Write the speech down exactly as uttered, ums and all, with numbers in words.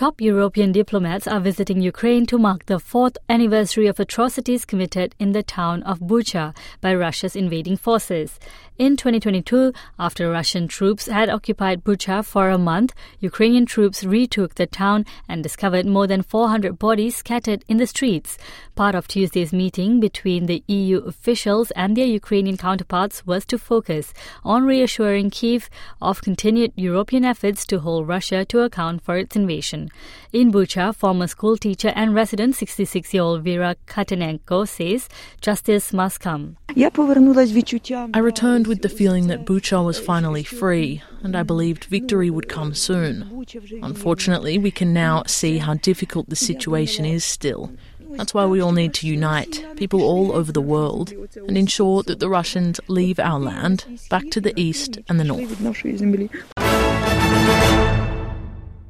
Top European diplomats are visiting Ukraine to mark the fourth anniversary of atrocities committed in the town of Bucha by Russia's invading forces. In twenty twenty-two, after Russian troops had occupied Bucha for a month, Ukrainian troops retook the town and discovered more than four hundred bodies scattered in the streets. Part of Tuesday's meeting between the E U officials and their Ukrainian counterparts was to focus on reassuring Kyiv of continued European efforts to hold Russia to account for its invasion. In Bucha, former school teacher and resident sixty-six-year-old Vera Katenenko says justice must come. I returned with the feeling that Bucha was finally free, and I believed victory would come soon. Unfortunately, we can now see how difficult the situation is still. That's why we all need to unite, people all over the world, and ensure that the Russians leave our land back to the east and the north.